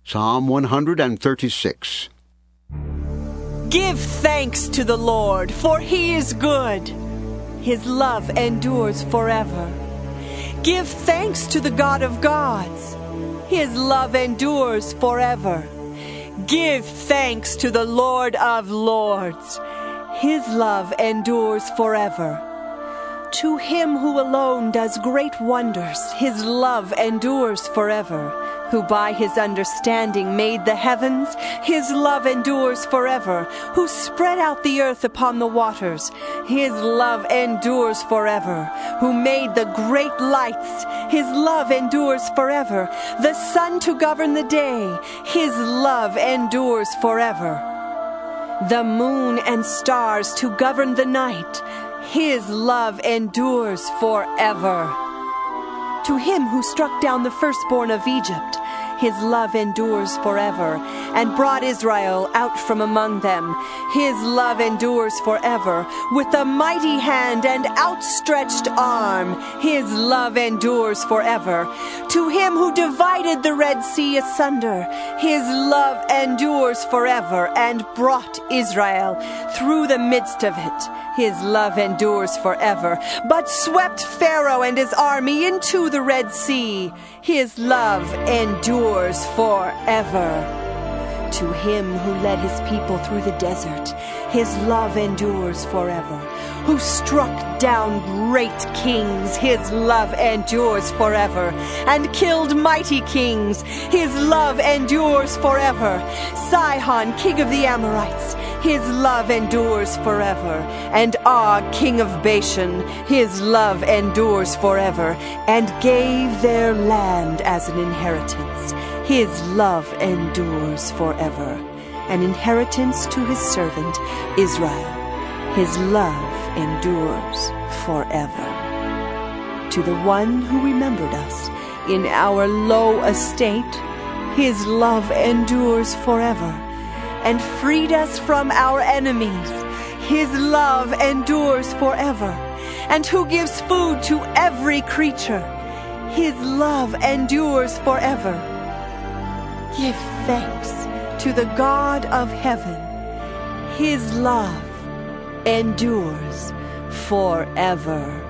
Psalm 136. Give thanks to the Lord, for he is good. His love endures forever. Give thanks to the God of gods. His love endures forever. Give thanks to the Lord of lords. His love endures forever. To him who alone does great wonders, his love endures forever. Who by his understanding made the heavens, his love endures forever. Who spread out the earth upon the waters, his love endures forever. Who made the great lights, his love endures forever. The sun to govern the day, his love endures forever. The moon and stars to govern the night, his love endures forever. To him who struck down the firstborn of Egypt, his love endures forever, and brought Israel out from among them. His love endures forever. With a mighty hand and outstretched arm, his love endures forever. To him who divided the Red Sea asunder, his love endures forever, and brought Israel through the midst of it. His love endures forever, but swept Pharaoh and his army into the Red Sea. His love endures forever. To him who led his people through the desert, his love endures forever. Who struck down great kings, his love endures forever. And killed mighty kings, his love endures forever. Sihon, king of the Amorites, his love endures forever. And Og, king of Bashan, his love endures forever. And gave their land as an inheritance. His love endures forever. An inheritance to his servant Israel. His love endures forever. To the one who remembered us in our low estate, his love endures forever. And freed us from our enemies, his love endures forever. And who gives food to every creature, his love endures forever. Give thanks to the God of heaven. His love endures forever.